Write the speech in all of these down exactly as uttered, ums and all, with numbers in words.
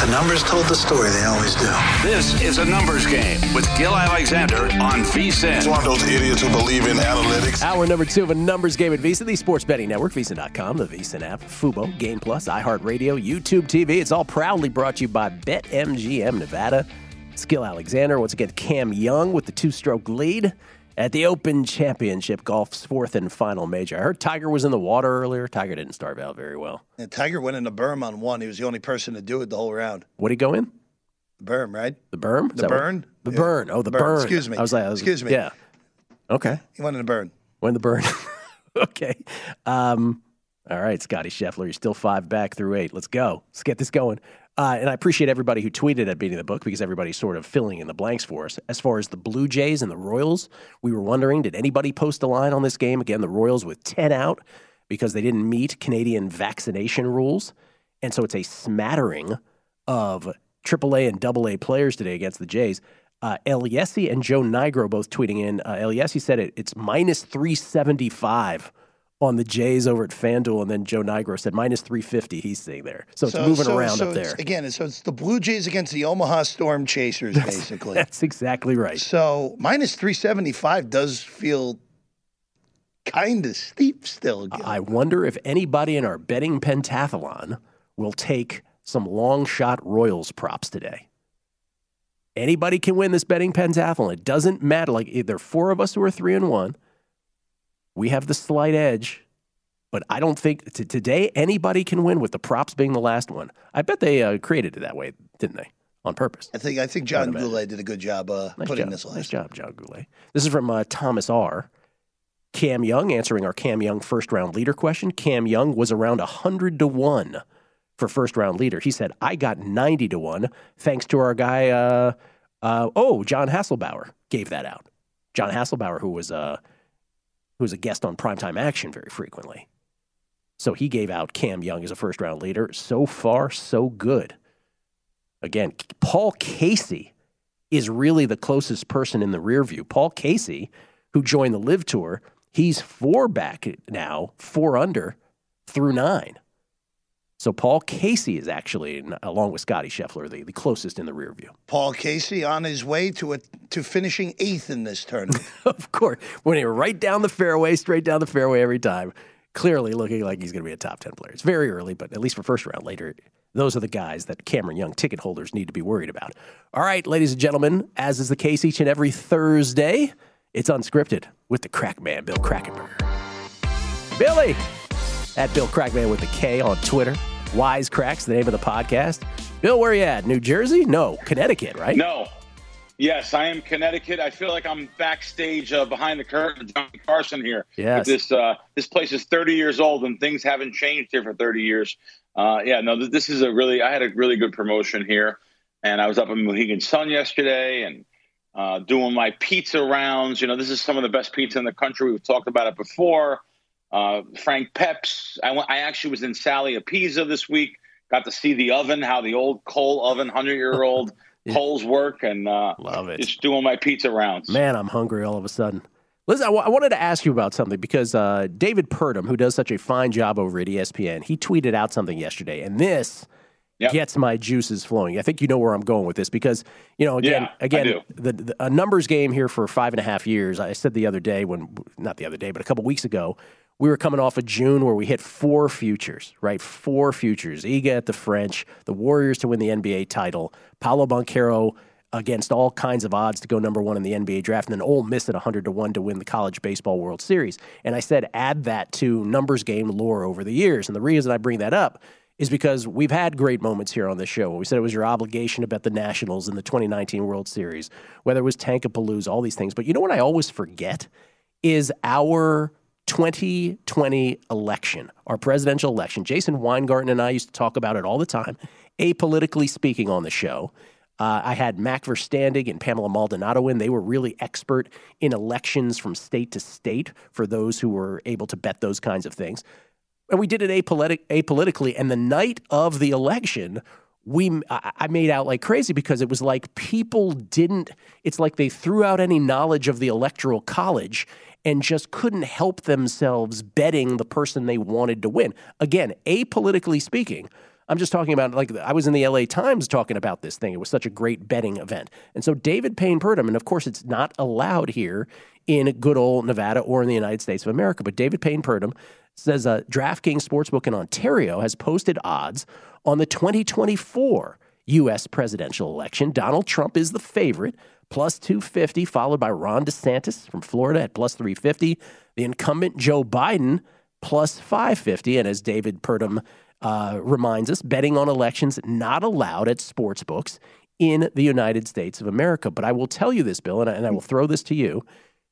The numbers told the story. They always do. This is A Numbers Game with Gil Alexander on VSiN. It's one of those idiots who believe in analytics. Hour number two of A Numbers Game at VSiN, the sports betting network, VSiN dot com, the VSiN app, Fubo, Game Plus, iHeartRadio, YouTube T V. It's all proudly brought to you by BetMGM Nevada. It's Gil Alexander. Once again, Cam Young with the two-stroke lead at the Open Championship, golf's fourth and final major. I heard Tiger was in the water earlier. Tiger didn't start out very well. And Tiger went in the berm on one. He was the only person to do it the whole round. What did he go in? The berm, right? The berm? Is the burn? What? The yeah. burn. Oh, the burn. burn. Excuse me. I was like, I was, Excuse me. Yeah. Okay. He went in the burn. Went in the burn. Okay. Um, all right, Scotty Scheffler. You're still five back through eight. Let's go. Let's get this going. Uh, and I appreciate everybody who tweeted at Beating the Book because everybody's sort of filling in the blanks for us. As far as the Blue Jays and the Royals, we were wondering, did anybody post a line on this game? Again, the Royals with ten out because they didn't meet Canadian vaccination rules. And so it's a smattering of triple A and double A players today against the Jays. Uh, Eliesi and Joe Nigro both tweeting in. Uh, Eliesi said it, it's minus three seventy-five on the Jays over at FanDuel, and then Joe Nigro said minus three fifty he's seeing there. So it's so, moving so, around so up there. Again, so it's the Blue Jays against the Omaha Storm Chasers, that's, basically. That's exactly right. So minus three seventy-five does feel kind of steep still. Again. I wonder if anybody in our betting pentathlon will take some long shot Royals props today. Anybody can win this betting pentathlon. It doesn't matter. Like, there are four of us who are three and one. We have the slight edge, but I don't think t- today anybody can win with the props being the last one. I bet they uh, created it that way, didn't they? On purpose. I think I think John Goulet did a good job uh, nice putting job. this last. Nice job, John Goulet. This is from uh, Thomas R. Cam Young answering our Cam Young first round leader question. Cam Young was around one hundred to one for first round leader. He said, I got ninety to one thanks to our guy, uh, uh, oh, John Hasselbauer gave that out. John Hasselbauer, who was uh, who was a guest on Primetime Action very frequently. So he gave out Cam Young as a first round leader. So far, so good. Again, Paul Casey is really the closest person in the rear view. Paul Casey, who joined the Live Tour, he's four back now, four under through nine. So Paul Casey is actually, along with Scotty Scheffler, the, the closest in the rear view. Paul Casey on his way to a, to finishing eighth in this tournament. Of course. When he right down the fairway, straight down the fairway every time. Clearly looking like he's going to be a top ten player. It's very early, but at least for first round later, those are the guys that Cameron Young ticket holders need to be worried about. All right, ladies and gentlemen, as is the case each and every Thursday, it's Unscripted with the Crackman, Bill Krackomberger. Billy, at Bill Crackman with the K on Twitter. Wisecracks, the name of the podcast. Bill, where are you at? New Jersey? No, Connecticut, right? No. Yes, I am Connecticut. I feel like I'm backstage uh, behind the curtain, Johnny Carson here. Yes. This uh, this place is thirty years old, and things haven't changed here for thirty years. Uh, yeah, no, this is a really – I had a really good promotion here, and I was up in Mohegan Sun yesterday and uh, doing my pizza rounds. You know, this is some of the best pizza in the country. We've talked about it before. Uh, Frank Peps. I, went, I actually was in Sally Apisa this week. Got to see the oven, how the old coal oven, hundred-year-old yeah. coals work, and uh, love it. Just doing my pizza rounds. Man, I'm hungry all of a sudden. Listen, I, w- I wanted to ask you about something because uh, David Purdom, who does such a fine job over at E S P N, he tweeted out something yesterday, and this yep. gets my juices flowing. I think you know where I'm going with this because, you know, again, yeah, again, the, the a numbers game here for five and a half years. I said the other day when, not the other day, but a couple weeks ago, we were coming off of June where we hit four futures, right? Four futures. Iga at the French, the Warriors to win the N B A title, Paolo Banchero against all kinds of odds to go number one in the N B A draft, and then Ole Miss at one hundred to one to win the College Baseball World Series. And I said add that to numbers game lore over the years. And the reason I bring that up is because we've had great moments here on this show. We said it was your obligation to bet the Nationals in the twenty nineteen World Series, whether it was Tankapalooza, all these things. But you know what I always forget is our twenty twenty election, our presidential election. Jason Weingarten and I used to talk about it all the time, apolitically speaking on the show. Uh, I had Mac Verstandig and Pamela Maldonado in. They were really expert in elections from state to state for those who were able to bet those kinds of things. And we did it apolitic, apolitically. And the night of the election, we I made out like crazy because it was like people didn't, it's like they threw out any knowledge of the Electoral College and just couldn't help themselves betting the person they wanted to win. Again, apolitically speaking, I'm just talking about, like, I was in the L A Times talking about this thing. It was such a great betting event. And so David Payne Purdom, and of course it's not allowed here in good old Nevada or in the United States of America, but David Payne Purdom says uh, DraftKings Sportsbook in Ontario has posted odds on the twenty twenty-four U S presidential election. Donald Trump is the favorite, plus two fifty, followed by Ron DeSantis from Florida at plus three fifty. The incumbent Joe Biden, plus five fifty. And as David Purdom uh, reminds us, betting on elections not allowed at sports books in the United States of America. But I will tell you this, Bill, and I, and I will throw this to you.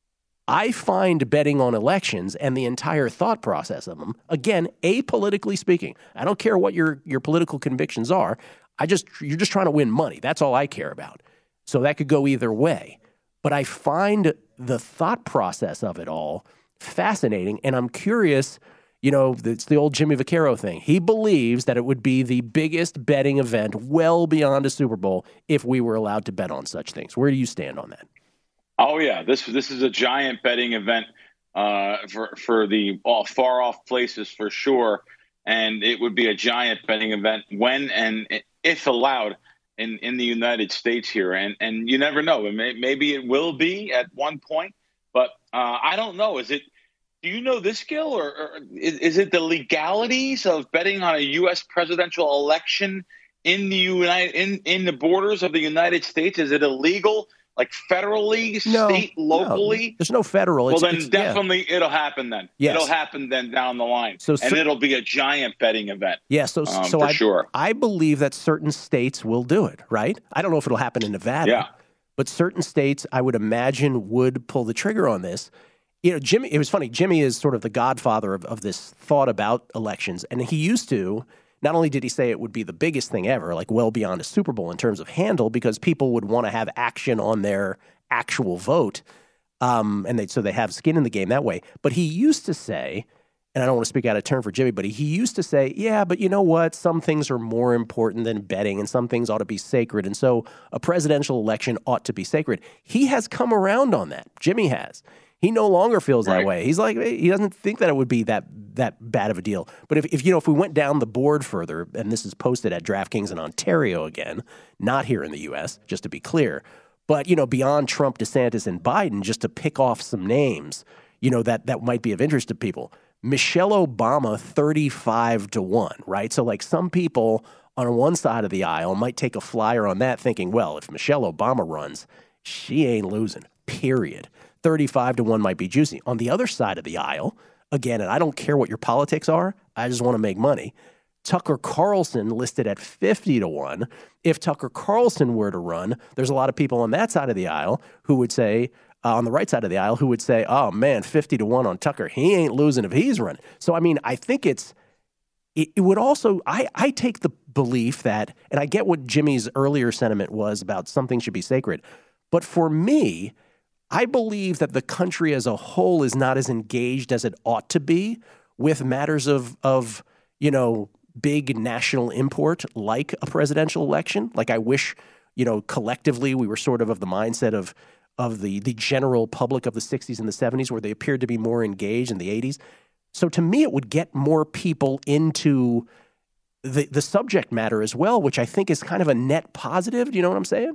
I find betting on elections and the entire thought process of them, again, apolitically speaking, I don't care what your, your political convictions are. I just, you're just trying to win money. That's all I care about. So that could go either way. But I find the thought process of it all fascinating. And I'm curious, you know, it's the old Jimmy Vaccaro thing. He believes that it would be the biggest betting event well beyond a Super Bowl if we were allowed to bet on such things. Where do you stand on that? Oh, yeah. This this is a giant betting event uh, for, for the all far off places for sure. And it would be a giant betting event when and if allowed in, in the United States here. And and you never know. It may, maybe it will be at one point. But uh, I don't know. Is it? Do you know this, Gil, or, or is, is it the legalities of betting on a U S presidential election in the United in, in the borders of the United States? Is it illegal, like federally, no, state, locally? No, there's no federal. Well, it's, then it's, definitely yeah. it'll happen then. Yes. It'll happen then down the line, so, and so, it'll be a giant betting event. Yeah, so um, so for I, sure. I believe that certain states will do it. Right? I don't know if it'll happen in Nevada. Yeah. But certain states, I would imagine, would pull the trigger on this. You know, Jimmy, it was funny. Jimmy is sort of the godfather of, of this thought about elections. And he used to, not only did he say it would be the biggest thing ever, like well beyond a Super Bowl in terms of handle, because people would want to have action on their actual vote. Um, and they, so they have skin in the game that way. But he used to say, and I don't want to speak out of turn for Jimmy, but he, he used to say, yeah, but you know what? Some things are more important than betting, and some things ought to be sacred. And so a presidential election ought to be sacred. He has come around on that. Jimmy has. He no longer feels that right. way. He's like, he doesn't think that it would be that that bad of a deal. But if, if you know, if we went down the board further, and this is posted at DraftKings in Ontario again, not here in the U S, just to be clear, but you know, beyond Trump, DeSantis, and Biden, just to pick off some names, you know, that that might be of interest to people. Michelle Obama, thirty-five to one, right? So like some people on one side of the aisle might take a flyer on that thinking, well, if Michelle Obama runs, she ain't losing, period. thirty-five to one might be juicy. On the other side of the aisle, again, and I don't care what your politics are, I just want to make money. Tucker Carlson listed at fifty to one. If Tucker Carlson were to run, there's a lot of people on that side of the aisle who would say, Uh, on the right side of the aisle, who would say, oh, man, fifty to one on Tucker. He ain't losing if he's running. So, I mean, I think it's, it, it would also, I, I take the belief that, and I get what Jimmy's earlier sentiment was about something should be sacred. But for me, I believe that the country as a whole is not as engaged as it ought to be with matters of, of you know, big national import like a presidential election. Like I wish, you know, collectively we were sort of of the mindset of, of the the general public of the sixties and the seventies where they appeared to be more engaged in the eighties. So to me, it would get more people into the the subject matter as well, which I think is kind of a net positive. Do you know what I'm saying?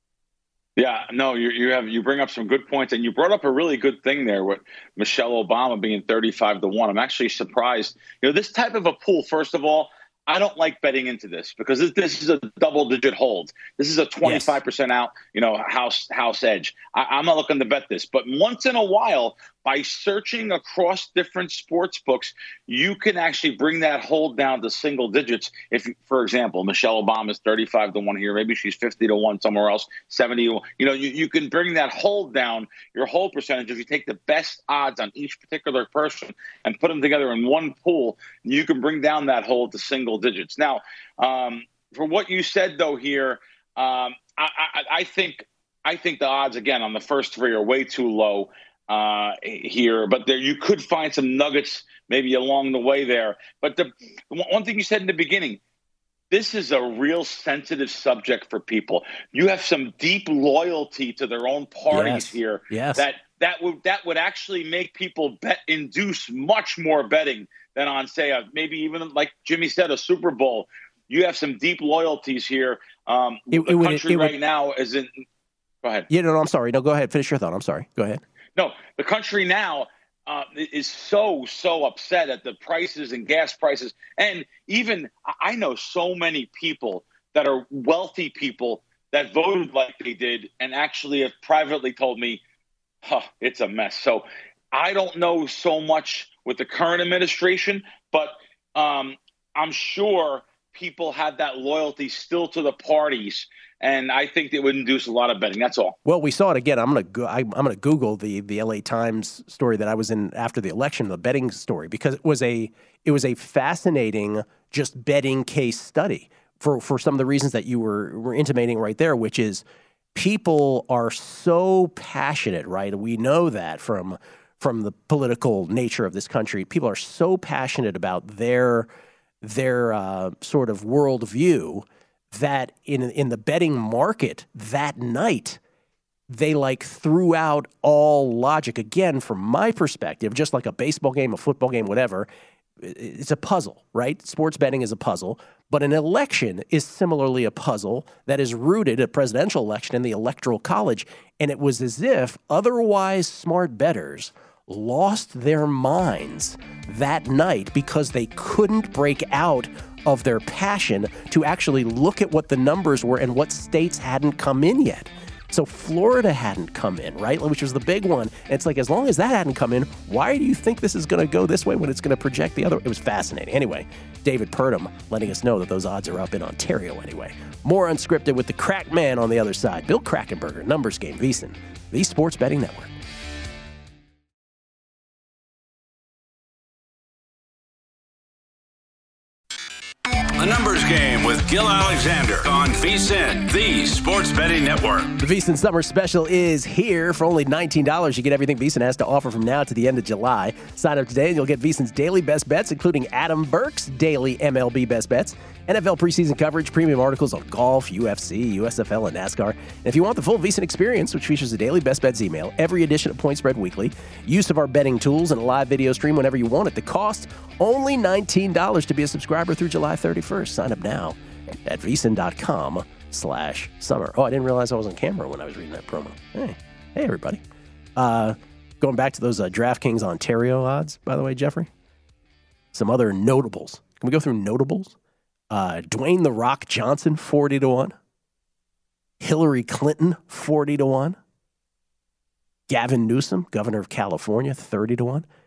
Yeah, no, you you have you bring up some good points, and you brought up a really good thing there with Michelle Obama being thirty-five to one. I'm actually surprised. You know, this type of a pool, first of all, I don't like betting into this because this, this is a double-digit hold. This is a twenty-five percent yes. out, you know, house house edge. I, I'm not looking to bet this, but once in a while, by searching across different sports books, you can actually bring that hold down to single digits. If, for example, Michelle Obama is thirty-five to one here, maybe she's fifty to one somewhere else, seventy to one. You know, you, you can bring that hold down, your hold percentage. If you take the best odds on each particular person and put them together in one pool, you can bring down that hold to single digits. Now, um, for what you said, though, here, um, I, I, I think I think the odds, again, on the first three are way too low. Uh, here, but there you could find some nuggets maybe along the way there. But the one thing you said in the beginning, this is a real sensitive subject for people. You have some deep loyalty to their own parties yes. here. Yes. That that would that would actually make people bet induce much more betting than on, say, a, maybe even like Jimmy said, a Super Bowl. you have some deep loyalties here. Um, It- the it would- country it would- right now isn't. Go ahead. Yeah, no, no, I'm sorry. No, go ahead. Finish your thought. I'm sorry. Go ahead. No, the country now uh, is so, so upset at the prices and gas prices. And even I know so many people that are wealthy people that voted like they did and actually have privately told me, huh, it's a mess. So I don't know so much with the current administration, but um, I'm sure people have that loyalty still to the parties. And I think it would induce a lot of betting. That's all. Well, we saw it again. I'm gonna go, I, I'm gonna Google the the L A Times story that I was in after the election, the betting story, because it was a it was a fascinating just betting case study for for some of the reasons that you were were intimating right there, which is people are so passionate, right? We know that from from the political nature of this country, people are so passionate about their their uh, sort of worldview that in in the betting market that night, they like threw out all logic. Again, from my perspective, just like a baseball game, a football game, whatever, it's a puzzle, right? Sports betting is a puzzle, but an election is similarly a puzzle that is rooted, a presidential election, in the Electoral College. And it was as if otherwise smart bettors lost their minds that night because they couldn't break out of their passion to actually look at what the numbers were and what states hadn't come in yet. So Florida hadn't come in, right? Which was the big one. And it's like, as long as that hadn't come in, why do you think this is going to go this way when it's going to project the other? It was fascinating. Anyway, David Purdom letting us know that those odds are up in Ontario anyway. More Unscripted with the crack man on the other side. Bill Krackomberger, Numbers Game, VSiN, the Sports Betting Network. The Numbers Game with Gil Alexander on VSiN, the Sports Betting Network. The VSiN Summer Special is here. For only nineteen dollars, you get everything VSiN has to offer from now to the end of July. Sign up today and you'll get VSiN's daily best bets, including Adam Burke's daily M L B best bets, N F L preseason coverage, premium articles on golf, U F C, U S F L, and NASCAR. And if you want the full VSiN experience, which features a daily best bets email, every edition of Point Spread Weekly, use of our betting tools, and a live video stream whenever you want it, the cost, only nineteen dollars to be a subscriber through July thirty-first. Sign up now at VSiN.com slash summer. Oh, I didn't realize I was on camera when I was reading that promo. Hey, hey everybody. Uh, going back to those uh, DraftKings Ontario odds, by the way, Jeffrey. Some other notables. Can we go through notables? Uh, Dwayne The Rock Johnson, forty to one. Hillary Clinton, forty to one. Gavin Newsom, governor of California, thirty to one.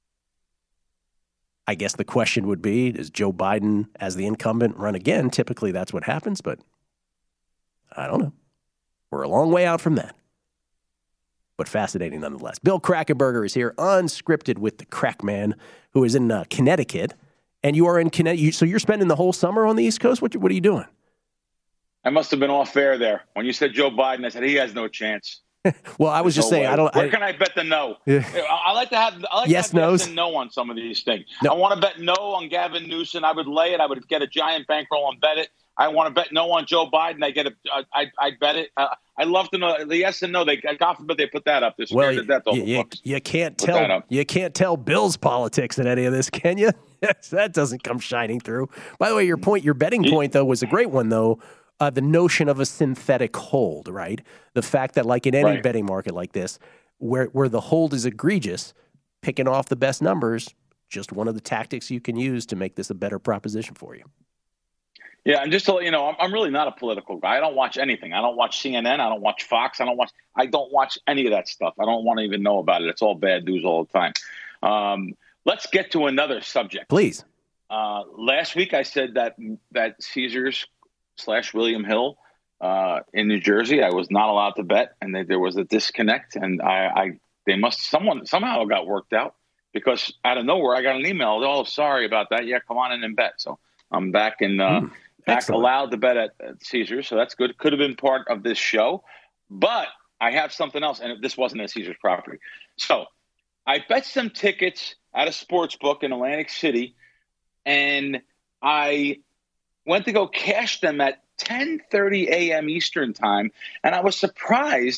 I guess the question would be, does Joe Biden, as the incumbent, run again? Typically, that's what happens, but I don't know. We're a long way out from that. But fascinating nonetheless. Bill Krackomberger is here, unscripted with the Crack Man, who is in uh, Connecticut. And you are in Connecticut, so you're spending the whole summer on the East Coast? What, what are you doing? I must have been off air there. When you said Joe Biden, I said he has no chance. Well, I was just no saying, way. I don't. Where I, can I bet the no? Yeah. I, I like to have. I like yes, to have no's. yes and no on some of these things. No. I want to bet no on Gavin Newsom. I would lay it. I would get a giant bankroll and bet it. I want to bet no on Joe Biden. I get a. I I bet it. Uh, I love to know the yes and no. They God forbid they put that up. They're scared well, to death. you, you, you can't Put that tell. up. You can't tell Bill's politics in any of this, can you? That doesn't come shining through. By the way, your point, your betting point though, was a great one though. Uh, the notion of a synthetic hold, right? The fact that, like in any Right. betting market like this, where where the hold is egregious, picking off the best numbers, just one of the tactics you can use to make this a better proposition for you. Yeah, and just to let you know, I'm, I'm really not a political guy. I don't watch anything. I don't watch C N N. I don't watch Fox. I don't watch. I don't watch any of that stuff. I don't want to even know about it. It's all bad news all the time. Um, let's get to another subject, Please. Uh, last week I said that that Caesars slash William Hill uh, in New Jersey, I was not allowed to bet, and they, there was a disconnect, and I, I they must someone somehow it got worked out because out of nowhere I got an email. Oh, sorry about that. Yeah, come on in and bet. So I'm back in uh, Mm, back excellent. allowed to bet at, at Caesars. So that's good. Could have been part of this show, but I have something else, and this wasn't a Caesars property. So I bet some tickets at a sports book in Atlantic City, and I went to go cash them at ten thirty a.m. Eastern time, and I was surprised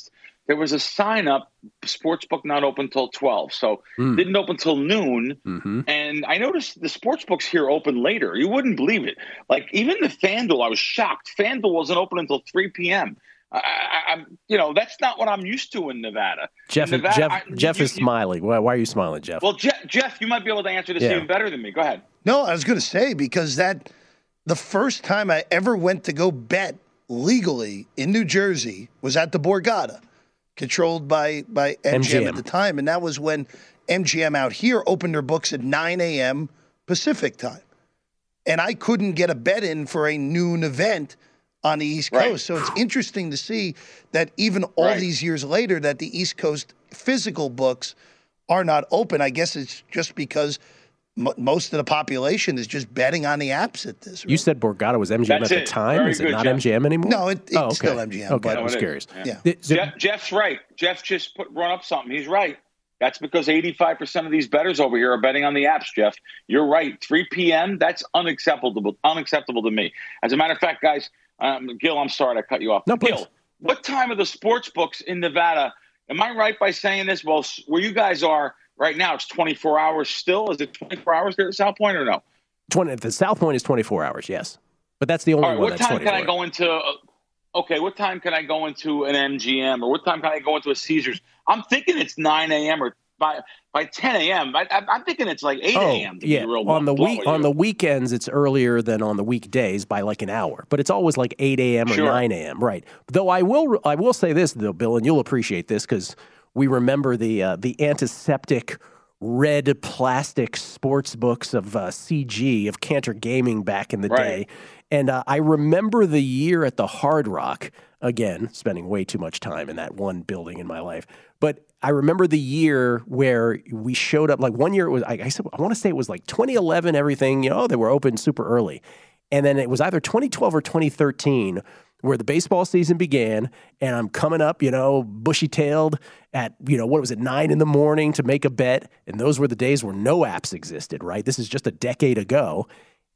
there was a sign up, sportsbook not open till twelve. So Mm. didn't open till noon. Mm-hmm. And I noticed the sports books here open later. You wouldn't believe it. Like even the FanDuel, I was shocked. FanDuel wasn't open until three p.m. I, I, I'm, you know, that's not what I'm used to in Nevada. Jeff, in Nevada, Jeff, I, Jeff you, is you, smiling. Why, why are you smiling, Jeff? Well, Jeff, Jeff, you might be able to answer this Yeah. even better than me. Go ahead. No, I was going to say, because that the first time I ever went to go bet legally in New Jersey was at the Borgata, controlled by, by M G M, M G M at the time. And that was when M G M out here opened their books at nine a.m. Pacific time. And I couldn't get a bet in for a noon event on the East Right. Coast. So it's interesting to see that even all Right. these years later that the East Coast physical books are not open. I guess it's just because m- most of the population is just betting on the apps at this. You said Borgata was M G M That's at the it. time. Very Is it good, not Jeff. M G M anymore? No, it, it's Oh, okay. still M G M. Okay, but I was it is. curious. Yeah. Yeah. The- the- Jeff, Jeff's right. Jeff just put run up something. He's right. That's because eighty-five percent of these bettors over here are betting on the apps, Jeff. You're right. three p.m., that's unacceptable unacceptable to me. As a matter of fact, guys, um, Gil, I'm sorry to cut you off. No, please. Gil, what time are the sports books in Nevada? Am I right by saying this? Well, where you guys are right now, it's twenty-four hours still. Is it twenty-four hours there at South Point or no? twenty, the South Point is twenty-four hours, yes. But that's the only All right, one what that's time twenty-four. can I go into uh, okay, what time can I go into an M G M or what time can I go into a Caesars? I'm thinking it's nine a.m. or by by ten a.m. I, I, I'm thinking it's like eight a.m. to yeah. be real on the blunt week with on you. the weekends, it's earlier than on the weekdays by like an hour, but it's always like eight a.m. or Sure. nine a.m. Right? Though I will I will say this though, Bill, and you'll appreciate this because we remember the uh, the antiseptic red plastic sports books of uh, C G of Cantor Gaming back in the Right. day, and uh, I remember the year at the Hard Rock. Again, spending way too much time in that one building in my life, but I remember the year where we showed up. Like one year, it was I, I said I want to say it was like twenty eleven. Everything, you know, they were open super early, and then it was either twenty twelve or twenty thirteen where the baseball season began. And I'm coming up, you know, bushy tailed at you know what was it nine in the morning to make a bet, and those were the days where no apps existed. Right, this is just a decade ago.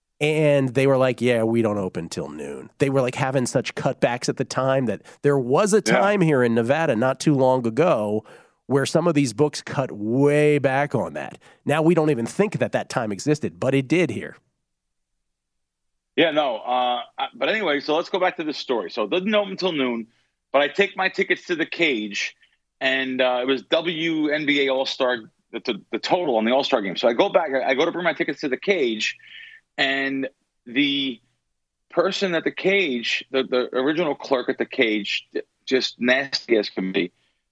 And they were like, yeah, we don't open till noon. They were like having such cutbacks at the time that there was a time here in Nevada not too long ago where some of these books cut way back on that. Now we don't even think that that time existed, but it did here. Yeah, no. Uh, but anyway, so let's go back to this story. So it doesn't open until noon, but I take my tickets to the cage, and uh, it was W N B A All-Star, the, the, the total on the All-Star game. So I go back, I go to bring my tickets to the cage, and the person at the cage, the, the original clerk at the cage, just nasty as can be,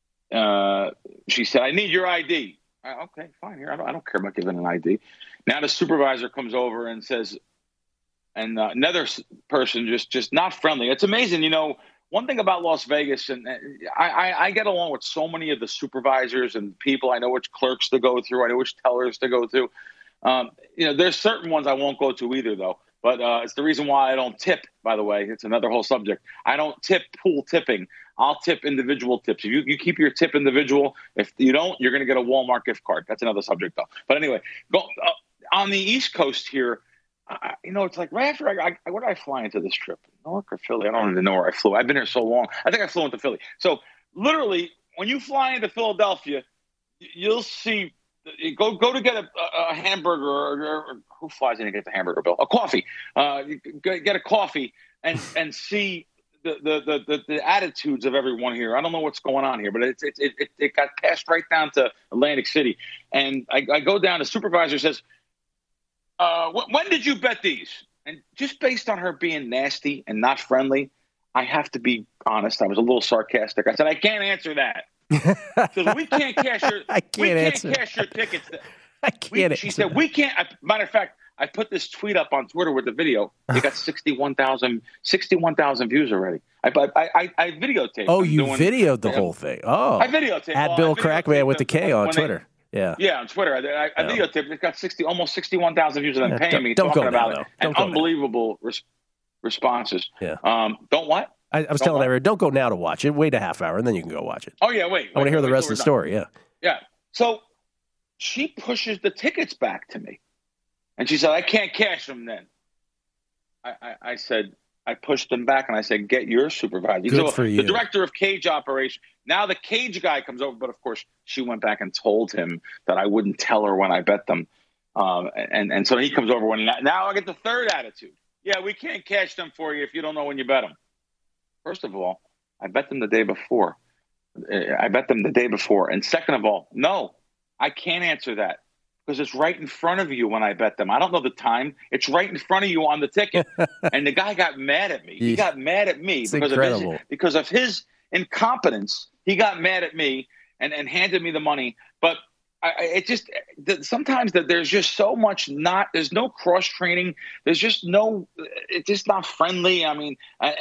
uh, she said, I need your I D. I, okay, fine. Here, I don't, I don't care about giving an I D. Now the supervisor comes over and says, and uh, another person just just not friendly. It's amazing, you know. One thing about Las Vegas, and I, I, I get along with so many of the supervisors and people. I know which clerks to go through. I know which tellers to go through. Um, you know, there's certain ones I won't go to either, though. But uh, it's the reason why I don't tip, by the way. It's another whole subject. I don't tip pool tipping. I'll tip individual tips. If you, you keep your tip individual, if you don't, you're going to get a Walmart gift card. That's another subject, though. But anyway, go, uh, on the East Coast here, I, you know, it's like right after I, I – where did I fly into this trip? Newark or Philly? I don't even know where I flew. I've been here so long. I think I flew into Philly. So literally, when you fly into Philadelphia, you'll see – Go go to get a, a hamburger, or, or who flies in to get the hamburger, Bill? A coffee. Uh, get a coffee and and see the, the the the attitudes of everyone here. I don't know what's going on here, but it it it, it got passed right down to Atlantic City. And I, I go down. The supervisor says, uh, "When did you bet these?" And just based on her being nasty and not friendly, I have to be honest. I was a little sarcastic. I said, "I can't answer that." Because we can't cash your, I can't we can't answer. cash your tickets. I can't. We, she said, we can't. I, matter of fact, I put this tweet up on Twitter with the video. It got sixty-one thousand views already. I I, I, I videotaped. Oh, them you doing, videoed the um, whole thing. Oh, I videotaped. at well, Bill I videotaped Crackman with the them K on when Twitter. They, yeah, yeah, on Twitter. I, I, I Yeah. videotaped. It got sixty, almost sixty-one thousand views, and then Yeah, paying don't- me don't talking go about now, it, though. and Don't go now. unbelievable res- responses. Yeah. Um, don't what? I, I was Don't telling what? everyone, don't go now to watch it. Wait a half hour, and then you can go watch it. Oh yeah, wait. I want to wait, hear the wait rest till of the we're done. story. Yeah. Yeah. So she pushes the tickets back to me. And she said, I can't cash them then. I, I, I said, I pushed him back and I said, get your supervisor. Good so for you. The director of cage operation. Now the cage guy comes over, but of course she went back and told him that I wouldn't tell her when I bet them. Um, and, and so he comes over when now I get the third attitude. Yeah, we can't cash them for you if you don't know when you bet them. First of all, I bet them the day before. I bet them the day before. And second of all, no, I can't answer that because it's right in front of you when I bet them. I don't know the time. It's right in front of you on the ticket. And the guy got mad at me. He got mad at me it's because incredible. of his because of his incompetence. He got mad at me and, and handed me the money. But I, it just sometimes that there's just so much not there's no cross training. There's just no it's just not friendly. I mean,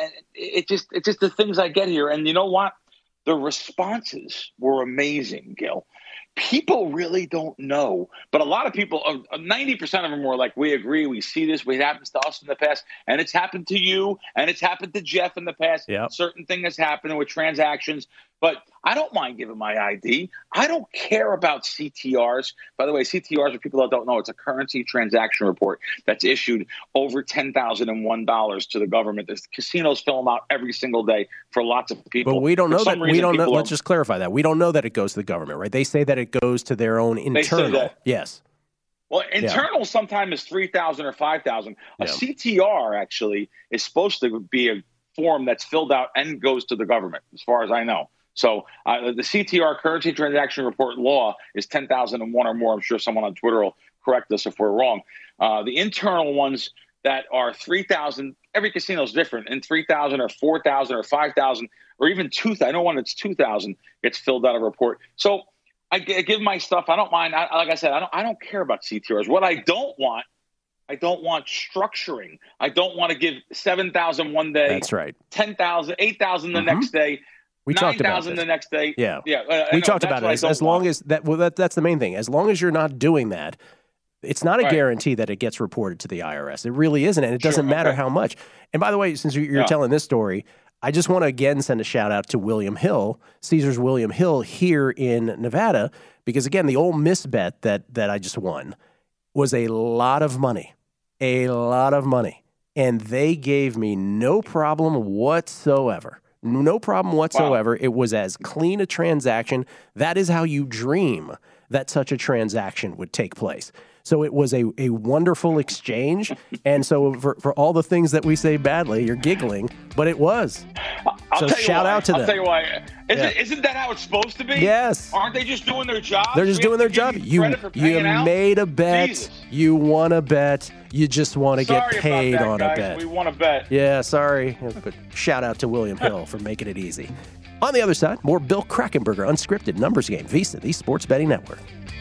it just it's just the things I get here. And you know what? The responses were amazing, Gil. People really don't know, but a lot of people, ninety percent of them were like, we agree, we see this, it happens to us in the past, and it's happened to you, and it's happened to Jeff in the past. Yep. Certain thing has happened with transactions, but I don't mind giving my I D. I don't care about C T Rs. By the way, C T Rs, for people that don't know, it's a currency transaction report that's issued over ten thousand one dollars to the government. The casinos fill them out every single day for lots of people. But we don't for know that. Reason, we don't know. Let's are, just clarify that. We don't know that it goes to the government, right? They say that it goes to their own internal. That. Yes. Well, internal yeah. sometimes is three thousand or five thousand. A yeah. C T R actually is supposed to be a form that's filled out and goes to the government, as far as I know. So uh, the C T R, currency transaction report law, is ten thousand one or more. I'm sure someone on Twitter will correct us if we're wrong. Uh, the internal ones that are three thousand, every casino is different, and three thousand or four thousand or five thousand or even two thousand. I know one that's two thousand gets filled out a report. So I, I give my stuff. I don't mind. I, like I said, I don't, I don't care about C T Rs. What I don't want, I don't want structuring. I don't want to give seven thousand one day. That's right. ten thousand, eight thousand the mm-hmm. next day. We talked about this. the next day. Yeah, yeah. Uh, we no, talked about it. As, as long as that, well, that, that's the main thing. As long as you're not doing that, it's not a right. guarantee that it gets reported to the I R S. It really isn't, and it doesn't sure, matter okay. how much. And by the way, since you're yeah. telling this story, I just want to again send a shout out to William Hill, Caesars William Hill here in Nevada, because again, the Ole Miss bet that that I just won was a lot of money, a lot of money, and they gave me no problem whatsoever. No problem whatsoever. Wow. It was as clean a transaction. That is how you dream that such a transaction would take place. So it was a, a wonderful exchange. And so for, for all the things that we say badly, you're giggling, but it was. I'll so tell you shout why. out to I'll them. tell you why. Isn't, yeah. isn't that how it's supposed to be? Yes. Aren't they just doing their job? They're just we doing their job. You you made a bet. Jesus. You won a bet. You just want to get paid about that, on guys. a bet. We won a bet. Yeah, sorry. But shout out to William Hill for making it easy. On the other side, more Bill Krackomberger, Unscripted Numbers Game, VSiN, the Sports Betting Network.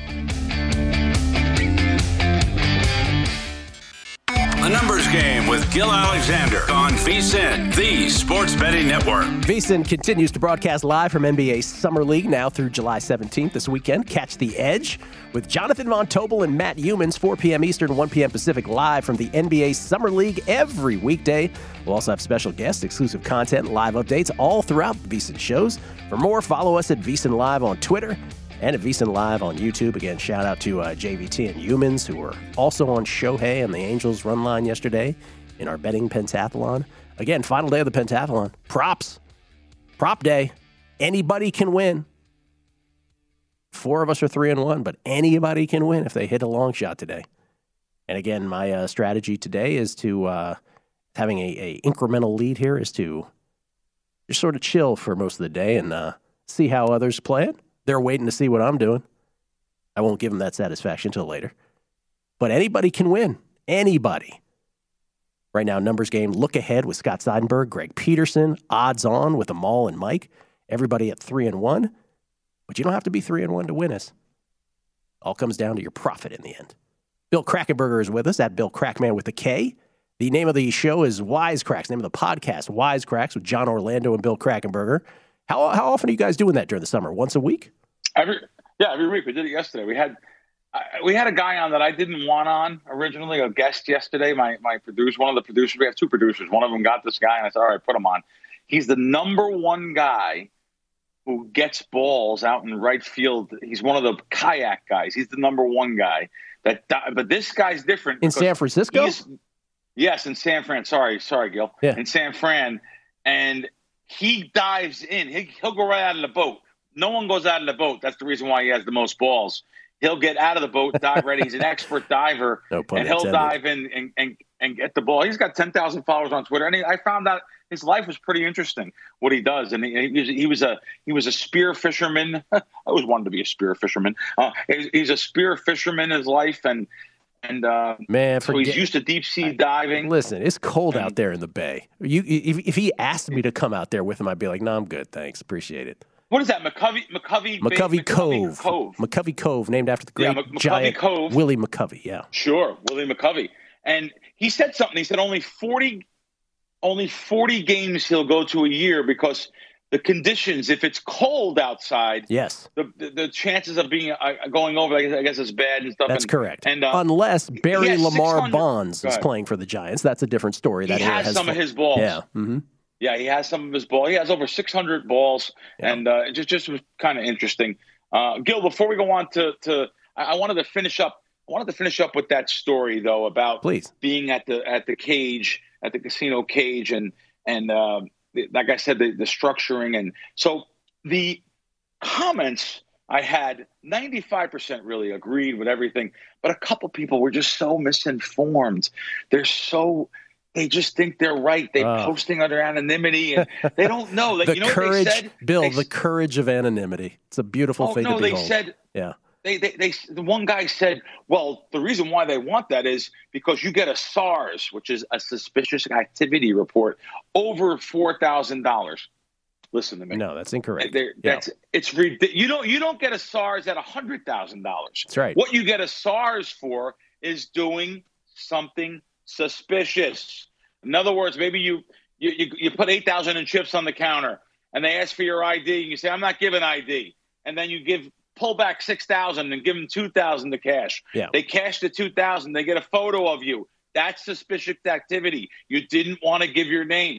A Numbers Game with Gil Alexander on VSiN, the Sports Betting Network. VSiN continues to broadcast live from N B A Summer League now through July seventeenth this weekend. Catch the Edge with Jonathan Von Tobel and Matt Humans, four p.m. Eastern, one p.m. Pacific, live from the N B A Summer League every weekday. We'll also have special guests, exclusive content, live updates all throughout the VSiN shows. For more, follow us at VSiN Live on Twitter and at VSiN Live on YouTube. Again, shout out to uh, J V T and Humans, who were also on Shohei and the Angels run line yesterday in our betting pentathlon. Again, final day of the pentathlon. Props. Prop day. Anybody can win. Four of us are three and one, but anybody can win if they hit a long shot today. And again, my uh, strategy today is to, uh, having a, a incremental lead here, is to just sort of chill for most of the day and uh, see how others play it. They're waiting to see what I'm doing. I won't give them that satisfaction until later. But anybody can win. Anybody. Right now, Numbers Game, look ahead with Scott Seidenberg, Greg Peterson, odds on with Amal and Mike. Everybody at three and one. But you don't have to be three and one to win us. All comes down to your profit in the end. Bill Krackomberger is with us, at Bill Crackman with the K. The name of the show is Wisecracks. The name of the podcast, Wisecracks, with John Orlando and Bill Krackomberger. How how often are you guys doing that during the summer? Once a week? Every yeah, every week. We did it yesterday. We had uh, we had a guy on that I didn't want on originally, a guest yesterday. My my producer, one of the producers. We have two producers. One of them got this guy, and I said, "All right, put him on." He's the number one guy who gets balls out in right field. He's one of the kayak guys. He's the number one guy. That, but this guy's different in San Francisco. Yes, in San Fran. Sorry, sorry, Gil. Yeah. In San Fran, and he dives in. He, he'll go right out of the boat. No one goes out of the boat. That's the reason why he has the most balls. He'll get out of the boat, dive ready. He's an expert diver, no pun and he'll intended. dive in and, and, and get the ball. He's got ten thousand followers on Twitter, and he, I found out his life was pretty interesting. What he does, and he, he, was, he was a he was a spear fisherman. I always wanted to be a spear fisherman. Uh, he, he's a spear fisherman in his life, and and uh, man, so forget, he's used to deep sea diving. Listen, it's cold out there in the Bay. You, if, if he asked me to come out there with him, I'd be like, "No, I'm good, thanks, appreciate it." What is that? McCovey McCovey McCovey Bay, Cove. Cove. McCovey Cove, named after the great Yeah, McCovey giant Cove. Willie McCovey. Yeah, sure, Willie McCovey. And he said something. He said only forty, only forty games he'll go to a year because the conditions, if it's cold outside, yes, the the, the chances of being uh, going over, I guess, I guess, is bad and stuff. That's and, correct. And uh, unless Barry Lamar Bonds Go is ahead. playing for the Giants, that's a different story. That he era has, has some fun. of his balls. Yeah. Mm-hmm. Yeah, he has some of his ball. He has over six hundred balls, Yeah. and uh, it just just was kind of interesting. Uh, Gil, before we go on to to, I, I wanted to finish up. I wanted to finish up with that story though about Please. being at the at the cage at the casino cage and and uh, like I said the, the structuring and so the comments I had ninety-five percent really agreed with everything, but a couple people were just so misinformed. They're so. They just think they're right. They're Oh. posting under anonymity, and they don't know. Like, The you know courage, what they said? Bill. They, the courage of anonymity. It's a beautiful oh thing no, to they behold. said yeah. they, they they the one guy said, well, the reason why they want that is because you get a SARS, which is a suspicious activity report, over four thousand dollars. Listen to me. No, that's incorrect. They're- Yeah. That's it's ridiculous. You don't you don't get a SARS at a hundred thousand dollars. That's right. What you get a SARS for is doing something suspicious. In other words, maybe you you you, you put eight thousand in chips on the counter, and they ask for your I D. And you say, "I'm not giving I D," and then you give pull back six thousand and give them two thousand to cash. Yeah. They cash the two thousand. They get a photo of you. That's suspicious activity. You didn't want to give your name.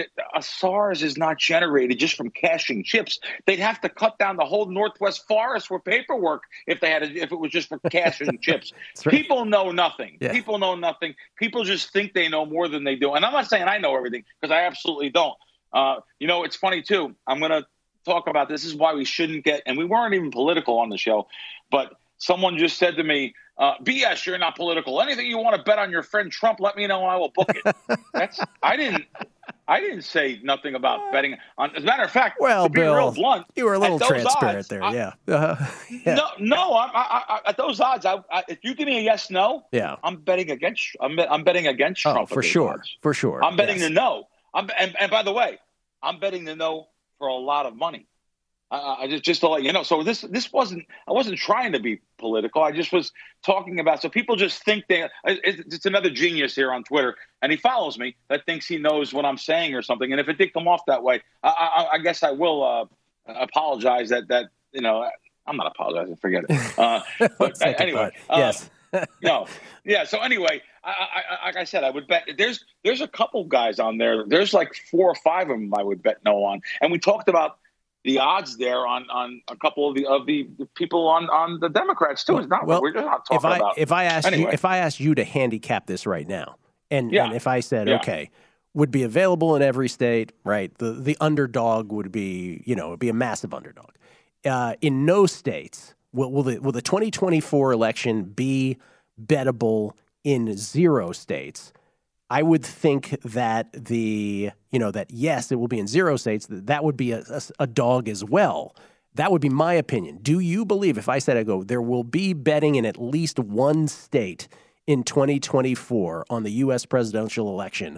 A SARS is not generated just from cashing chips. They'd have to cut down the whole Northwest forest for paperwork if they had, a, if it was just for cashing chips. right. People know nothing. Yeah. People know nothing. People just think they know more than they do. And I'm not saying I know everything because I absolutely don't. Uh, you know, it's funny too. I'm going to talk about this. This is why we shouldn't get, and we weren't even political on the show, but someone just said to me, uh, B S, you're not political. Anything you want to bet on your friend Trump, let me know and I will book it. That's I didn't I didn't say nothing about betting on. As a matter of fact, Well, to be Bill, real blunt, you were a little at those transparent odds, there. I- yeah. Uh, yeah. No, no. I, I, I, at those odds, I, I, if you give me a yes, no, Yeah. I'm betting against. I'm, bet- I'm betting against Oh, Trump. at for those sure. odds. For sure. I'm betting yes. the no. I'm and, and by the way, I'm betting the no for a lot of money. I, I just just to let you know. So this this wasn't. I wasn't trying to be political. I just was talking about. So people just think they. It's, it's another genius here on Twitter, and he follows me that thinks he knows what I'm saying or something. And if it did come off that way, I, I, I guess I will uh, apologize. That that you know. I'm not apologizing. Forget it. Uh, but Second anyway, thought. uh, yes. no, yeah. So anyway, I, I, like I said, I would bet there's there's a couple guys on there. There's like four or five of them I would bet no on. And we talked about the odds there on, on a couple of the of the people on, on the Democrats too. It's not Well, we're just not talking if I about. if I asked you Anyway. if I asked you to handicap this right now, and, Yeah. and if I said Yeah. okay, would be available in every state, right? The the underdog would be you know would be a massive underdog. Uh, in no states will will the will the twenty twenty-four election be bettable in zero states? I would think that the, you know, that yes, it will be in zero states, that, that would be a, a, a dog as well. That would be my opinion. Do you believe, if I said, I go, there will be betting in at least one state in twenty twenty-four on the U S presidential election,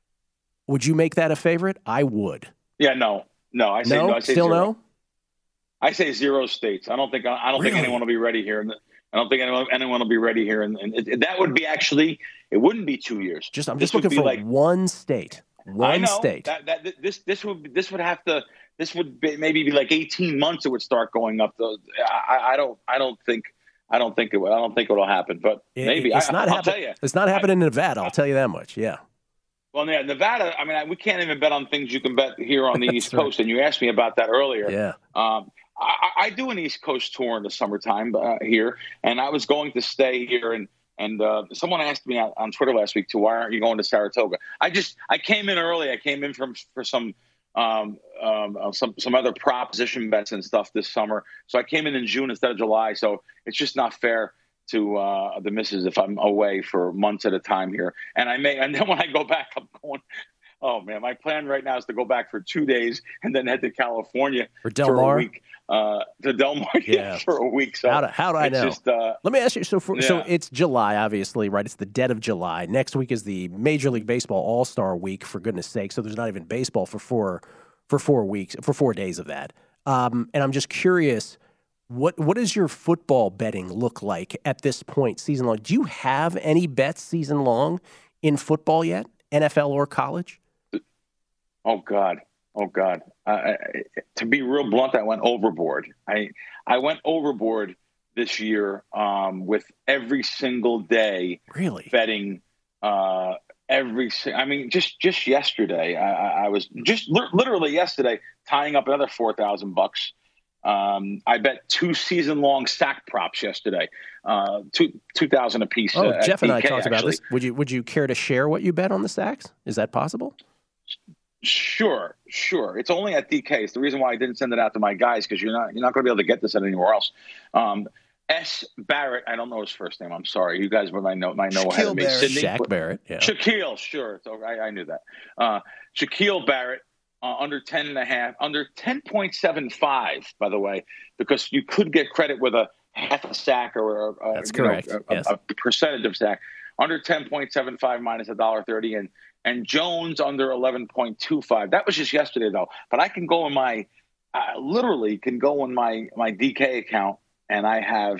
would you make that a favorite? I would. yeah, no, no. I say No? no. I say Still zero. no? I say zero states. I don't think I don't think Really? anyone will be ready here. And I don't think anyone anyone will be ready here. And, and it, that would be actually it wouldn't be two years. Just I'm This just looking would be for like, one state. One I know state. That, that this this would this would have to this would be, maybe be like eighteen months. It would start going up. Though I, I don't I don't think I don't think it will. I don't think it'll happen. But It- maybe it's I, not I'll happen- tell you. It's not happening in Nevada. I'll tell you that much. Yeah. Well, yeah, Nevada. I mean, I, we can't even bet on things you can bet here on the East right. Coast. And you asked me about that earlier. Yeah. Um, I, I do an East Coast tour in the summertime uh, here, and I was going to stay here in And uh, someone asked me on, on Twitter last week, too, why aren't you going to Saratoga? I just I came in early. I came in from for some um, um, uh, some some other proposition bets and stuff this summer. So I came in in June instead of July. So it's just not fair to uh, the missus if I'm away for months at a time here. And I may and then when I go back, I'm going. Oh man, my plan right now is to go back for two days and then head to California for, Del for Mar? a week. Uh, to Del Mar yeah. for a week. So how do, how do I know? Just, uh, Let me ask you. So, for, yeah. so it's July, obviously, right? It's the dead of July. Next week is the Major League Baseball All Star Week. For goodness' sake, so there's not even baseball for four for four weeks for four days of that. Um, and I'm just curious, what what does your football betting look like at this point, season long? Do you have any bets season long in football yet, N F L or college? Oh God. Oh God! Uh, to be real blunt, I went overboard. I I went overboard this year um, with every single day. Really betting uh, every. I mean, just just yesterday, I, I was just li- literally yesterday tying up another four thousand bucks. Um, I bet two season long sack props yesterday, uh, two two thousand a piece. Oh, uh, Jeff and D K, I talked actually. about this. Would you would you care to share what you bet on the sacks? Is that possible? Sure, sure. It's only at D K. It's the reason why I didn't send it out to my guys because you're not you're not going to be able to get this at anywhere else. Um, S. Barrett, I don't know his first name. I'm sorry. You guys might know might know ahead of me. Barrett. Sydney, Shaq Barrett. Yeah. Shaquille, sure. So I, I knew that. Uh, Shaquille Barrett uh, under ten and a half, under ten point seven five. By the way, because you could get credit with a half a sack or a, That's you correct. know, a, yes. a, a percentage of sack. Under ten point seven five minus a dollar thirty and. And Jones under eleven point two five. That was just yesterday, though. But I can go in my, I literally can go in my, my D K account, and I have,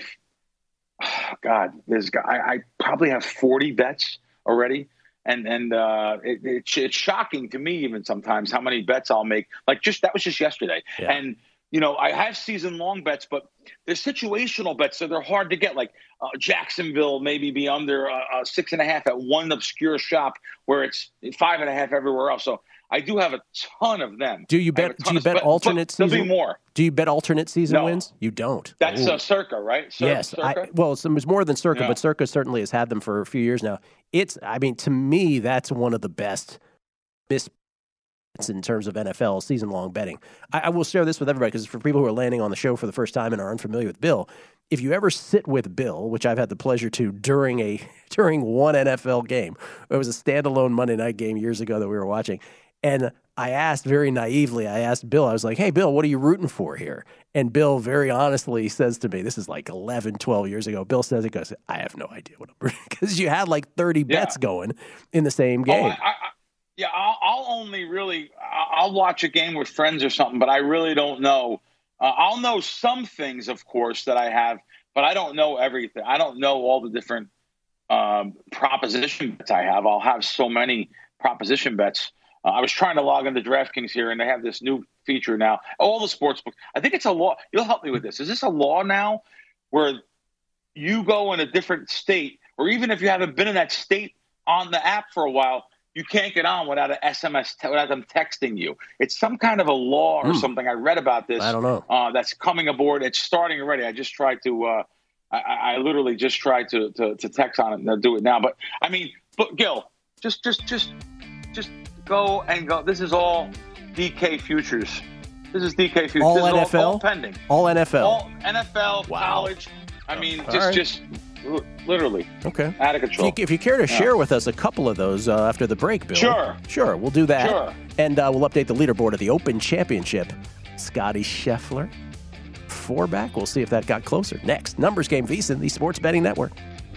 oh God, there's I, I probably have forty bets already. And and uh, it, it, it's shocking to me even sometimes how many bets I'll make. Like just that was just yesterday. Yeah. And, you know, I have season long bets, but they're situational bets, so they're hard to get. Like uh, Jacksonville maybe be under uh, uh, six and a half at one obscure shop where it's five and a half everywhere else. So I do have a ton of them. Do you bet? Do you bet alternate season? There'll be more. Do you bet alternate season no. wins? You don't. That's Ooh. uh, Circa, right? Circa, yes. Circa? I, well, it's, it's more than Circa, yeah. but Circa certainly has had them for a few years now. It's. I mean, to me, that's one of the best mis- in terms of N F L season-long betting. I, I will share this with everybody because for people who are landing on the show for the first time and are unfamiliar with Bill, if you ever sit with Bill, which I've had the pleasure to during a during one N F L game, it was a standalone Monday night game years ago that we were watching, and I asked very naively, I asked Bill, I was like, hey, Bill, what are you rooting for here? And Bill very honestly says to me, this is like eleven, twelve years ago, Bill says, it goes, I have no idea what I'm rooting because you had like thirty yeah. bets going in the same game. Oh, I, I, Yeah, I'll, I'll only really I'll watch a game with friends or something, but I really don't know. Uh, I'll know some things, of course, that I have, but I don't know everything. I don't know all the different um, proposition bets I have. I'll have so many proposition bets. Uh, I was trying to log into DraftKings here, and they have this new feature now. All the sports books. I think it's a law. You'll help me with this. Is this a law now where you go in a different state, or even if you haven't been in that state on the app for a while, you can't get on without an S M S, te- without them texting you. It's some kind of a law or mm. something. I read about this. I don't know. Uh, that's coming aboard. It's starting already. I just tried to. Uh, I, I literally just tried to, to to text on it and do it now. But I mean, but Gil, just just just just go and go. This is all D K futures. This is D K futures. All this N F L. All, all pending. All N F L. All N F L. Wow. College. I mean, all just right. just. Literally. Okay. Out of control. If you, if you care to yeah. share with us a couple of those uh, after the break, Bill. Sure. Sure. We'll do that. Sure. And uh, we'll update the leaderboard of the Open Championship. Scotty Scheffler, four back. We'll see if that got closer. Next, Numbers Game, VSiN, the Sports Betting Network.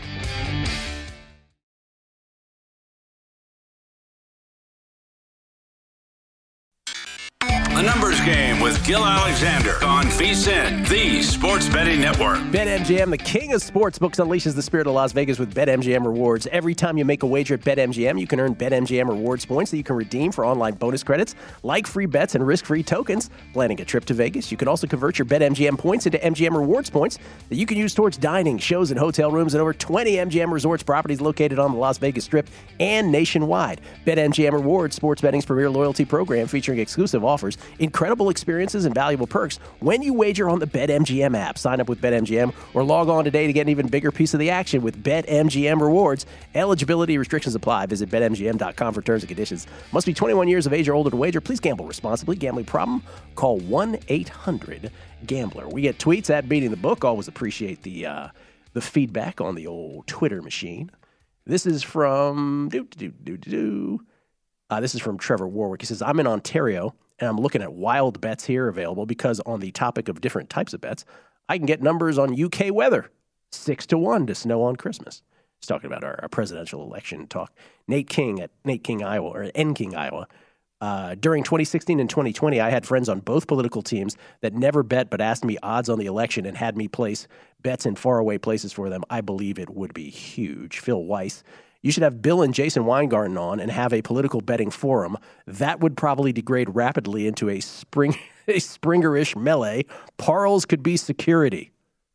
A Numbers Game with Gil Alexander on VSiN, the Sports Betting Network. BetMGM, the king of sportsbooks, unleashes the spirit of Las Vegas with BetMGM rewards. Every time you make a wager at BetMGM, you can earn BetMGM rewards points that you can redeem for online bonus credits, like free bets and risk-free tokens. Planning a trip to Vegas, you can also convert your BetMGM points into M G M rewards points that you can use towards dining, shows, and hotel rooms at over twenty M G M Resorts properties located on the Las Vegas Strip and nationwide. BetMGM Rewards, sports betting's premier loyalty program featuring exclusive offers incredible experiences and valuable perks when you wager on the BetMGM app. Sign up with BetMGM or log on today to get an even bigger piece of the action with BetMGM Rewards. Eligibility restrictions apply. Visit Bet M G M dot com for terms and conditions. Must be twenty-one years of age or older to wager. Please gamble responsibly. Gambling problem? Call one eight hundred gambler. We get tweets at Beating the Book. Always appreciate the uh, the feedback on the old Twitter machine. This is from do do do do do. Uh, this is from Trevor Warwick. He says, I'm in Ontario and I'm looking at wild bets here available because on the topic of different types of bets, I can get numbers on U K weather, six to one to snow on Christmas. He's talking about our, our presidential election talk. Nate King at Nate King, Iowa, or N King, Iowa. Uh, during twenty sixteen and twenty twenty, I had friends on both political teams that never bet but asked me odds on the election and had me place bets in faraway places for them. I believe it would be huge. Phil Weiss. You should have Bill and Jason Weingarten on and have a political betting forum. That would probably degrade rapidly into a spring a Springer-ish melee. Parles could be security.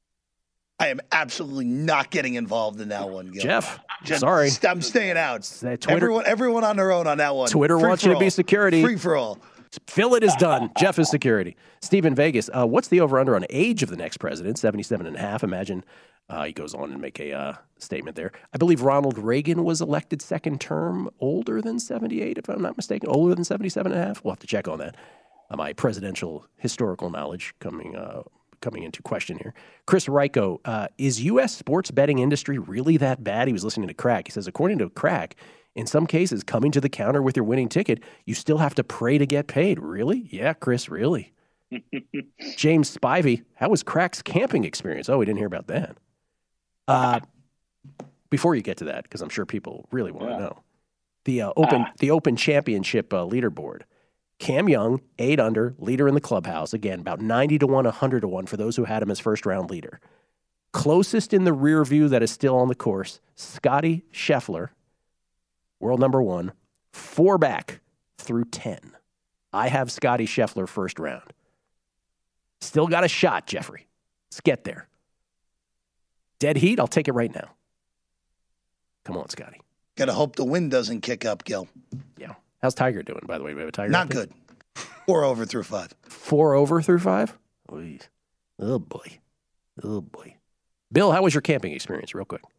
I am absolutely not getting involved in that one, Gil. Jeff, Just, sorry. I'm staying out. Twitter, everyone, everyone on their own on that one. Twitter Free wants you to all. be security. Free for all. Phil, it is done. Jeff is security. Stephen Vegas, uh, what's the over-under on age of the next president? seventy-seven and a half. Imagine uh, he goes on and make a uh, statement there. I believe Ronald Reagan was elected second term older than seventy-eight, if I'm not mistaken. Older than seventy-seven and a half. We'll have to check on that. Uh, my presidential historical knowledge coming uh, coming into question here. Chris Ryko, uh, is U S sports betting industry really that bad? He was listening to Crack. He says, according to Crack, in some cases, coming to the counter with your winning ticket, you still have to pray to get paid. Really? Yeah, Chris, really. James Spivey, how was Crack's camping experience? Oh, we didn't hear about that. Uh, before you get to that, because I'm sure people really want to yeah. know, the uh, open ah. the Open Championship uh, leaderboard. Cam Young, eight under, leader in the clubhouse. Again, about ninety to one, one hundred to one for those who had him as first-round leader. Closest in the rear view that is still on the course, Scotty Scheffler, world number one, four back through ten. I have Scotty Scheffler first round. Still got a shot, Jeffrey. Let's get there. Dead heat, I'll take it right now. Come on, Scotty. Got to hope the wind doesn't kick up, Gil. Yeah. How's Tiger doing, by the way? We have a Tiger. Not good. Four over through five. Four over through five? Oh, boy. Oh, boy. Bill, how was your camping experience, real quick?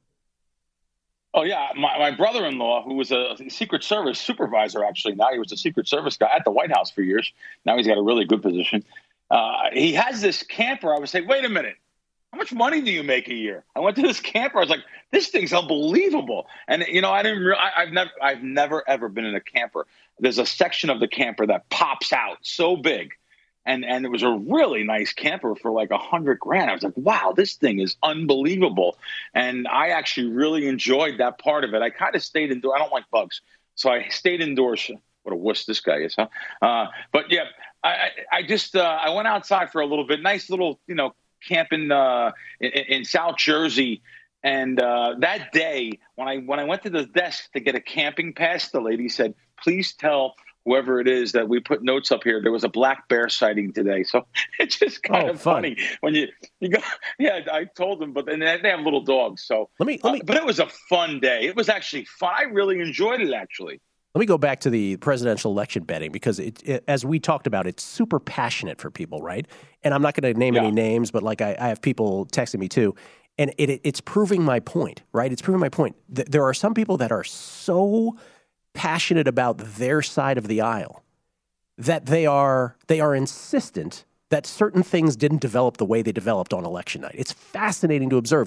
Oh, yeah. My, my brother-in-law, who was a Secret Service supervisor, actually, now he was a Secret Service guy at the White House for years. Now he's got a really good position. Uh, he has this camper. I was saying, wait a minute. How much money do you make a year? I went to this camper. I was like, this thing's unbelievable. And, you know, I didn't re- I, I've never, I've never, ever been in a camper. There's a section of the camper that pops out so big. And, and it was a really nice camper for like a hundred grand. I was like, wow, this thing is unbelievable. And I actually really enjoyed that part of it. I kind of stayed indoors. I don't like bugs. So I stayed indoors. What a wuss this guy is, huh? Uh, but yeah, I, I just, uh, I went outside for a little bit. Nice little, you know, camping uh, in, in South Jersey, and uh, that day when I when I went to the desk to get a camping pass, the lady said, "Please tell whoever it is that we put notes up here. There was a black bear sighting today." So it's just kind oh, of fun. funny when you you go. Yeah, I told them, but then they have little dogs. So let me let me. Uh, but it was a fun day. It was actually fun. I really enjoyed it actually. Let me go back to the presidential election betting because, it, it, as we talked about, it's super passionate for people, right? And I'm not going to name yeah. any names, but like I, I have people texting me too, and it, it, it's proving my point, right? It's proving my point. Th- there are some people that are so passionate about their side of the aisle that they are they are insistent that certain things didn't develop the way they developed on election night. It's fascinating to observe.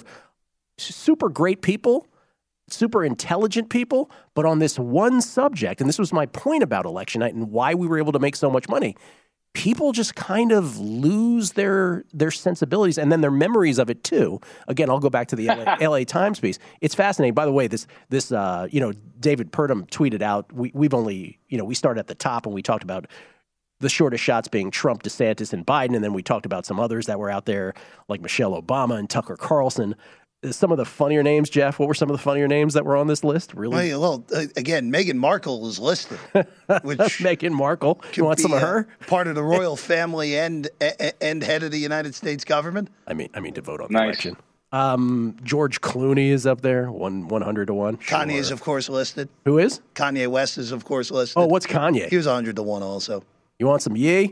Super great people. Super intelligent people, but on this one subject, and this was my point about election night and why we were able to make so much money, people just kind of lose their their sensibilities and then their memories of it too. Again, I'll go back to the L A, L A Times piece. It's fascinating. By the way, this this uh, you know, David Purdom tweeted out. We we've only you know we started at the top and we talked about the shortest shots being Trump, DeSantis, and Biden, and then we talked about some others that were out there like Michelle Obama and Tucker Carlson. Some of the funnier names, Jeff. What were some of the funnier names that were on this list? Really? Well, well uh, again, Meghan Markle is listed. Which Meghan Markle. You want some of her? Part of the royal family and and head of the United States government. I mean, I mean to vote on the nice. election. Um, George Clooney is up there, one one hundred to one. Kanye sure. is of course listed. Who is? Kanye West is of course listed. Oh, what's Kanye? He was a hundred to one also. You want some yay?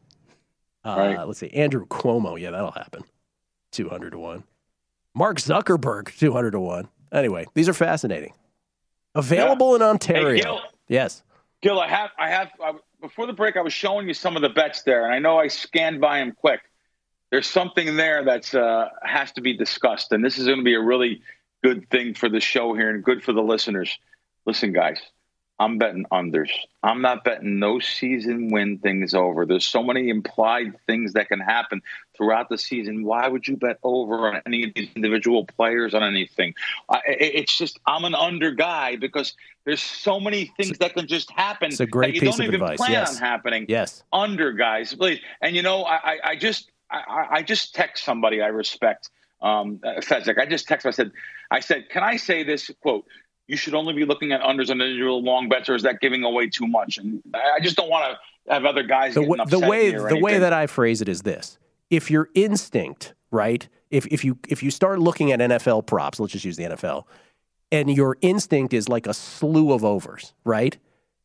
Uh, Right. Let's see. Andrew Cuomo. Yeah, that'll happen. two hundred to one. Mark Zuckerberg, two hundred to one. Anyway, these are fascinating. Available Yeah. in Ontario. Hey, Gil, yes. Gil, I have, I have, I, before the break, I was showing you some of the bets there, and I know I scanned by them quick. There's something there that's uh, has to be discussed, and this is going to be a really good thing for the show here and good for the listeners. Listen, guys, I'm betting unders. I'm not betting no season win things over. There's so many implied things that can happen throughout the season. Why would you bet over on any of these individual players on anything? Uh, it, it's just I'm an under guy because there's so many things that can just happen It's a great that you piece don't of even advice. plan Yes. on happening. Yes. Under guys, please. And you know, I, I, I just I, I just text somebody I respect, um, Fezzik. I just text. I said, I said, can I say this quote? You should only be looking at unders on individual long bets, or is that giving away too much? And I just don't want to have other guys The, getting w- upset the way at me or the way anything. that I phrase it is this: if your instinct, right? If if you if you start looking at N F L props, let's just use the N F L, and your instinct is like a slew of overs, right?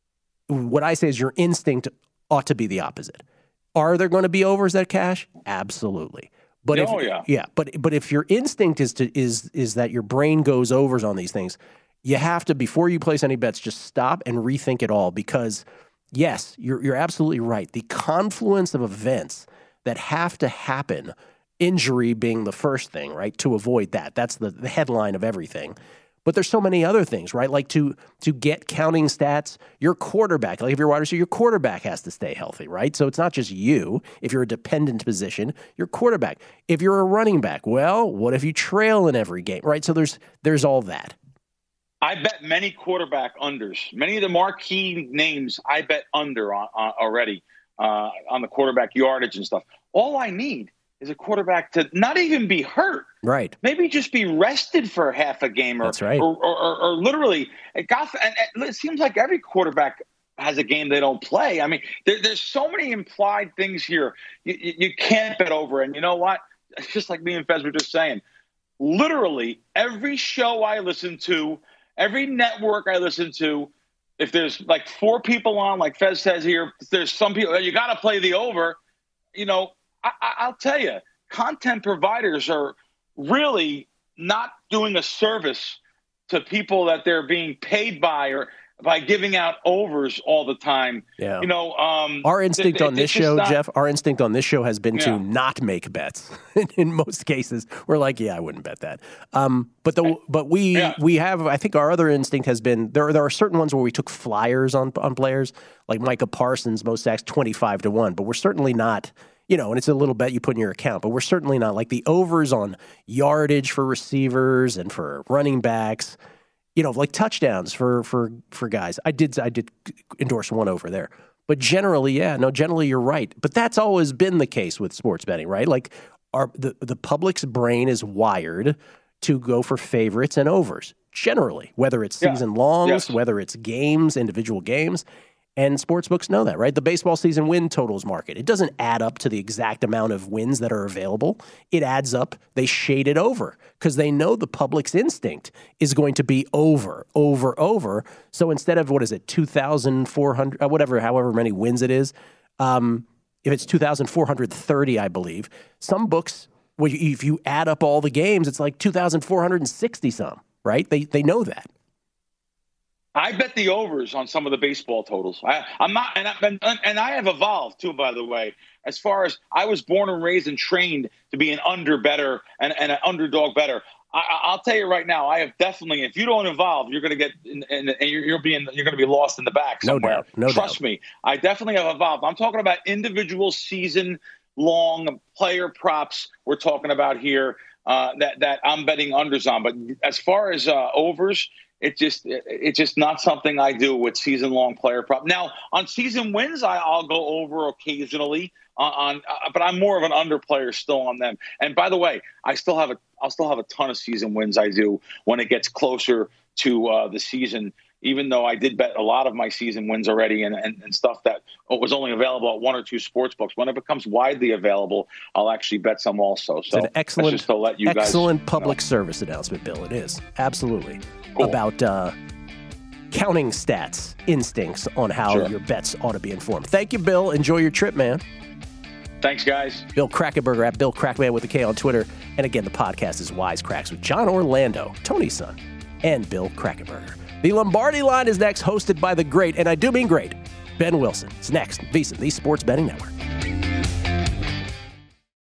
What I say is your instinct ought to be the opposite. Are there going to be overs that cash? Absolutely. But Oh, if, yeah. yeah, but but if your instinct is to is is that your brain goes overs on these things, you have to, before you place any bets, just stop and rethink it all, because yes, you're you're absolutely right. The confluence of events that have to happen, injury being the first thing, right? To avoid that. That's the, the headline of everything. But there's so many other things, right? Like to to get counting stats, your quarterback, like if you're wide receiver, your quarterback has to stay healthy, right? So it's not just you. If you're a dependent position, your quarterback. If you're a running back, well, what if you trail in every game, right? So there's there's all that. I bet many quarterback unders. Many of the marquee names I bet under on, on already uh, on the quarterback yardage and stuff. All I need is a quarterback to not even be hurt. Right. Maybe just be rested for half a game, or That's right. or, or, or, or literally. It got, and, and it seems like every quarterback has a game they don't play. I mean, there, there's so many implied things here. You, you, you can't bet over. And you know what? It's just like me and Fez were just saying. Literally every show I listen to, every network I listen to, if there's like four people on, like Fez says here, there's some people, you got to play the over. You know, I, I, I'll tell you, content providers are really not doing a service to people that they're being paid by, or by giving out overs all the time. Yeah. You know, um, Our instinct th- on this it's just show, not- Jeff, our instinct on this show has been Yeah. to not make bets. In most cases, we're like, yeah, I wouldn't bet that. Um, but the but we Yeah. we have, I think our other instinct has been, there there are certain ones where we took flyers on on players, like Micah Parsons, most sacks twenty-five to one, but we're certainly not, you know, and it's a little bet you put in your account, but we're certainly not like the overs on yardage for receivers and for running backs. You know, like touchdowns for for for guys. I did I did endorse one over there. But generally, yeah, no, generally you're right. But that's always been the case with sports betting, right? Like our the, the public's brain is wired to go for favorites and overs, generally, whether it's Yeah. season longs, Yes. whether it's games, individual games. And sportsbooks know that, right? The baseball season win totals market. It doesn't add up to the exact amount of wins that are available. It adds up. They shade it over because they know the public's instinct is going to be over, over, over. So instead of, what is it, two thousand four hundred, uh, whatever, however many wins it is, um, if it's two thousand four hundred thirty, I believe, some books, well, if you add up all the games, it's like two thousand four hundred sixty some, right? They they know that. I bet the overs on some of the baseball totals. I, I'm not, and I, and, and I have evolved too, by the way. As far as I was born and raised and trained to be an under better and, and an underdog better. I, I'll tell you right now, I have definitely. If you don't evolve, you're going to get, and you're, you're being, you're going to be lost in the back No somewhere. doubt, no Trust doubt. me, I definitely have evolved. I'm talking about individual season-long player props. We're talking about here uh, that that I'm betting unders on. But as far as uh, overs. It just it's just not something I do with season long player prop. Now on season wins, I, I'll go over occasionally on, on uh, but I'm more of an under player still on them. And by the way, I still have a I'll still have a ton of season wins I do when it gets closer to uh, the season. Even though I did bet a lot of my season wins already and, and, and stuff that was only available at one or two sports books. When it becomes widely available, I'll actually bet some also. So It's an excellent, that's just to let you guys excellent know. public service announcement, Bill. It is absolutely Cool. about uh, counting stats instincts on how Sure. your bets ought to be informed. Thank you, Bill. Enjoy your trip, man. Thanks, guys. Bill Krackomberger at Bill Crackman with the K on Twitter. And again, the podcast is Wisecracks with John Orlando, Tony's son, and Bill Krackomberger. The Lombardi Line is next, hosted by the great, and I do mean great, Ben Wilson. It's next, VSiN, the Sports Betting Network.